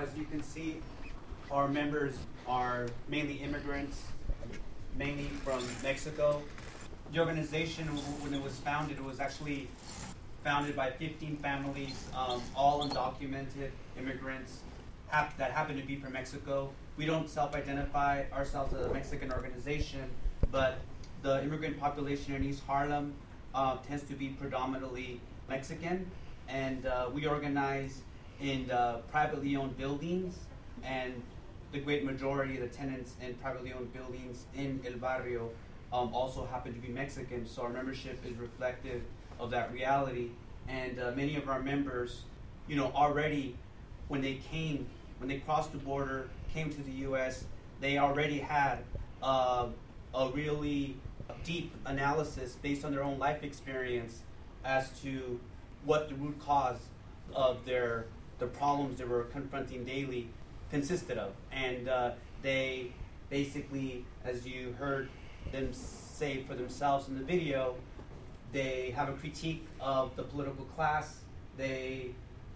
as you can see, our members are mainly immigrants, mainly from Mexico. The organization, when it was founded, it was actually founded by 15 families, all undocumented immigrants that happen to be from Mexico. We don't self-identify ourselves as a Mexican organization, but the immigrant population in East Harlem tends to be predominantly Mexican, and we organize in privately owned buildings, and the great majority of the tenants in privately owned buildings in El Barrio also happen to be Mexican, so our membership is reflective of that reality. And many of our members, already when they crossed the border, came to the U.S., they already had a really deep analysis based on their own life experience as to what the root cause of the problems they were confronting daily consisted of. And they basically, as you heard them say for themselves in the video, they have a critique of the political class. They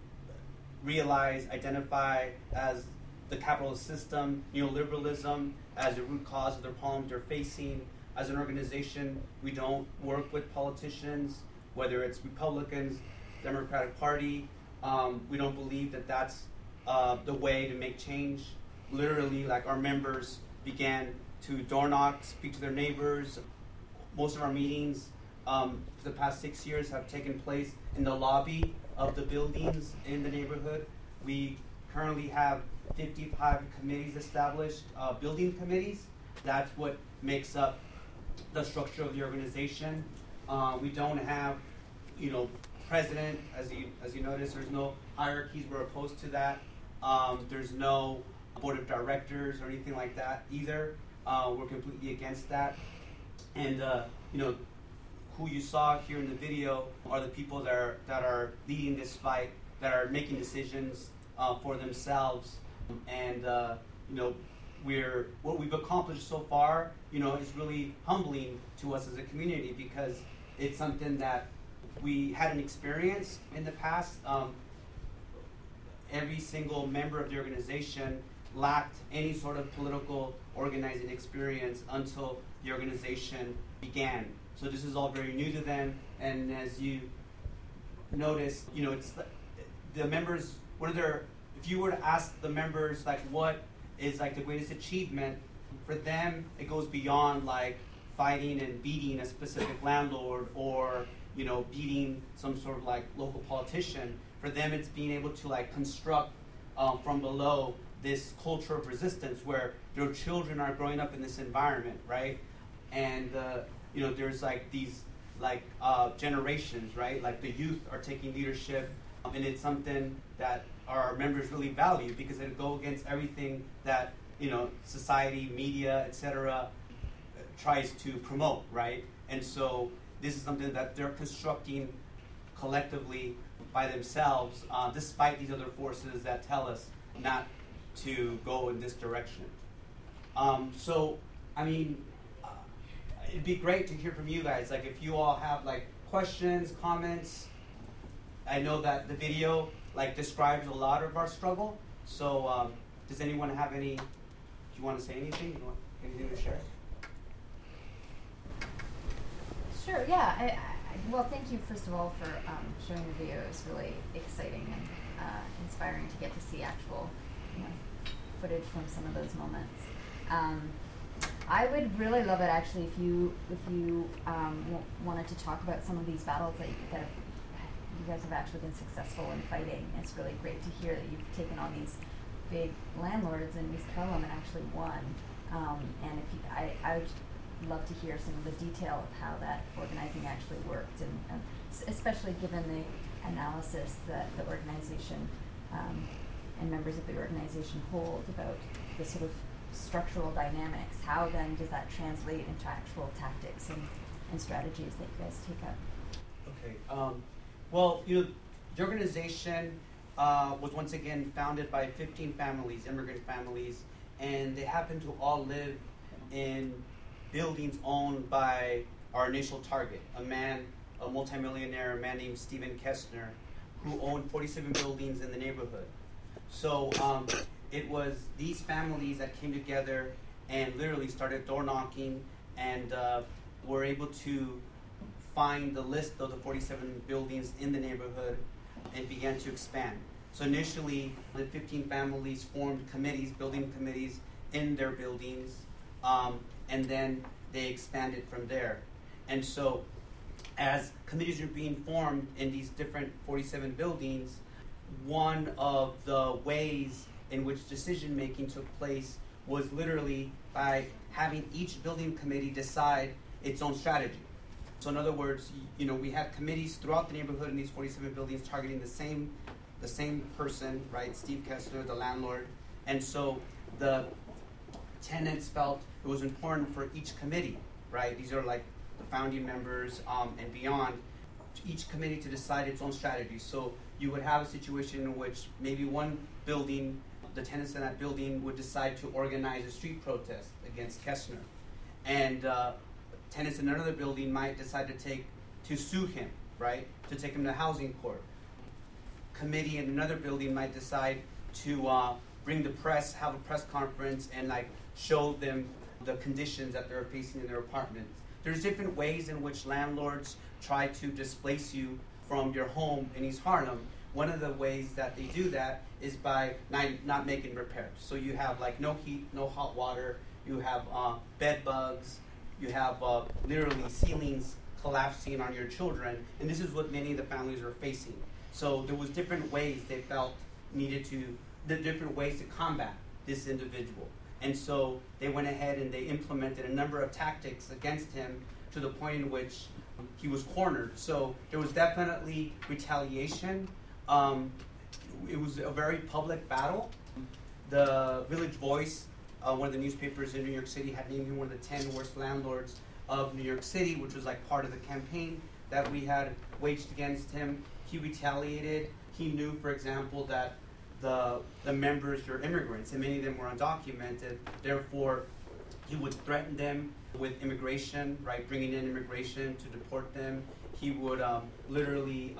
identify as the capitalist system, neoliberalism, as the root cause of the problems they're facing. As an organization, we don't work with politicians, whether it's Republicans, Democratic Party. We don't believe that that's the way to make change. Literally, like, our members began to door knock, speak to their neighbors. Most of our meetings for the past 6 years have taken place in the lobby of the buildings in the neighborhood. We currently have 55 committees established, building committees. That's what makes up the structure of the organization. We don't have, president, as you notice. There's no hierarchies. We're opposed to that. There's no board of directors or anything like that either. We're completely against that. And who you saw here in the video are the people that are leading this fight, that are making decisions for themselves. And what we've accomplished so far, is really humbling to us as a community, because it's something that we hadn't experienced in the past. Every single member of the organization lacked any sort of political organizing experience until the organization began. So this is all very new to them, and as you notice, it's the members. If you were to ask the members, like, what is like the greatest achievement for them, it goes beyond like fighting and beating a specific landlord or beating some sort of like local politician. For them, it's being able to like construct from below this culture of resistance where their children are growing up in this environment, right? And there's like these like generations, right? Like the youth are taking leadership, and it's something that our members really value, because it go against everything that society, media, etc. tries to promote, right? And so this is something that they're constructing collectively by themselves, despite these other forces that tell us not to go in this direction. It'd be great to hear from you guys. Like, if you all have like questions, comments. I know that the video like describes a lot of our struggle. So does anyone have any? Do you want to say anything? You want anything to share? Sure. Yeah. Well, thank you first of all for showing the video. It was really exciting and inspiring to get to see actual footage from some of those moments. I would really love it actually if you wanted to talk about some of these battles that you guys have actually been successful in fighting. It's really great to hear that you've taken on these big landlords in East Harlem and actually won. And I would love to hear some of the detail of how that organizing actually worked, and especially given the analysis that the organization and members of the organization hold about the sort of structural dynamics. How then does that translate into actual tactics and strategies that you guys take up? Okay. Well, the organization was once again founded by 15 families, immigrant families, and they happen to all live in buildings owned by our initial target, a multimillionaire, a man named Stephen Kestner, who owned 47 buildings in the neighborhood. So it was these families that came together and literally started door knocking and were able to find the list of the 47 buildings in the neighborhood and began to expand. So initially, the 15 families formed committees, building committees in their buildings, and then they expanded from there. And so as committees were being formed in these different 47 buildings, one of the ways in which decision making took place was literally by having each building committee decide its own strategy. So in other words, we had committees throughout the neighborhood in these 47 buildings targeting the same person, right? Steve Kessler, the landlord. And so the tenants felt it was important for each committee, right? These are like the founding members and beyond, each committee to decide its own strategy. So you would have a situation in which maybe one building, the tenants in that building would decide to organize a street protest against Kessler. And tenants in another building might decide to sue him, right? To take him to housing court. Committee in another building might decide to bring the press, have a press conference, and show them the conditions that they're facing in their apartments. There's different ways in which landlords try to displace you from your home in East Harlem. One of the ways that they do that is by not making repairs. So you have no heat, no hot water, you have bed bugs, you have literally ceilings collapsing on your children, and this is what many of the families are facing. So there was different ways they felt different ways to combat this individual. And so they went ahead and they implemented a number of tactics against him to the point in which he was cornered. So there was definitely retaliation. It was a very public battle. The Village Voice, one of the newspapers in New York City, had named him one of the 10 worst landlords of New York City, which was part of the campaign that we had waged against him. He retaliated. He knew, for example, that the members were immigrants, and many of them were undocumented. Therefore, he would threaten them with immigration, right, bringing in immigration to deport them. He would literally,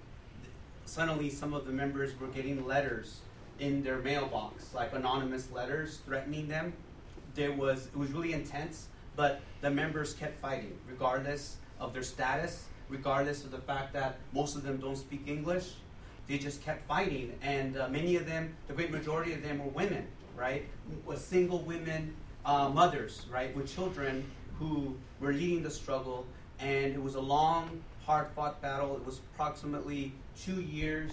suddenly some of the members were getting letters in their mailbox, anonymous letters threatening them. It was really intense, but the members kept fighting, regardless of their status, regardless of the fact that most of them don't speak English. They just kept fighting, and many of them, the great majority of them were women, right? Single women, mothers, right, with children who were leading the struggle, and it was a long, hard-fought battle. It was approximately 2 years,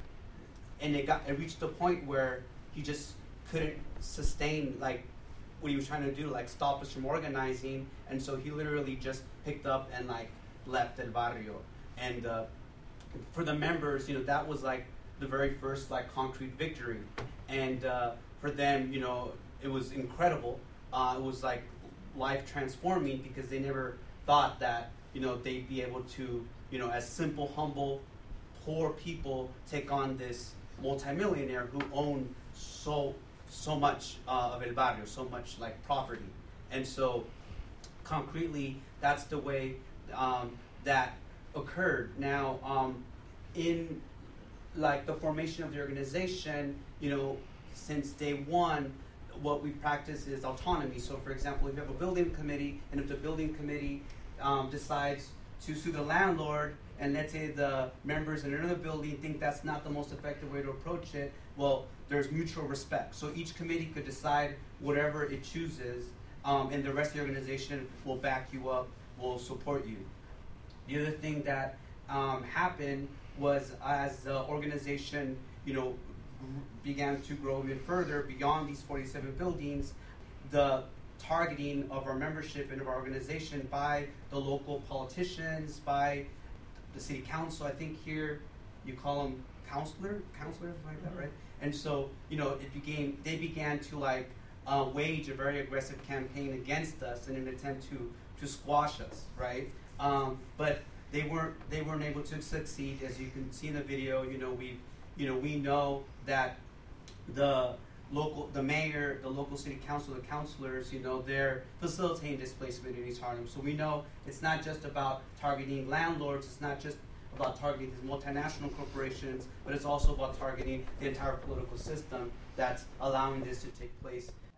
and it reached the point where he just couldn't sustain what he was trying to do, stop us from organizing, and so he literally just picked up and left El Barrio. And for the members, that was the very first concrete victory, and for them, it was incredible. It was life transforming because they never thought that they'd be able to as simple, humble, poor people take on this multimillionaire who owned so much of El Barrio, so much property. And so concretely, that's the way that occurred. Now, in the formation of the organization, since day one, what we practice is autonomy. So, for example, if you have a building committee, and if the building committee decides to sue the landlord, and let's say the members in another building think that's not the most effective way to approach it, well, there's mutual respect. So each committee could decide whatever it chooses, and the rest of the organization will back you up, will support you. The other thing that happened was as the organization, began to grow even further beyond these 47 buildings, the targeting of our membership and of our organization by the local politicians, by the city council. I think here you call them counselors like that, right? And so, they began to wage a very aggressive campaign against us in an attempt to squash us, right? But they weren't able to succeed. As you can see in the video, we know that the mayor, the local city council, the councilors, they're facilitating displacement in East Harlem. So we know it's not just about targeting landlords. It's not just about targeting these multinational corporations, but it's also about targeting the entire political system that's allowing this to take place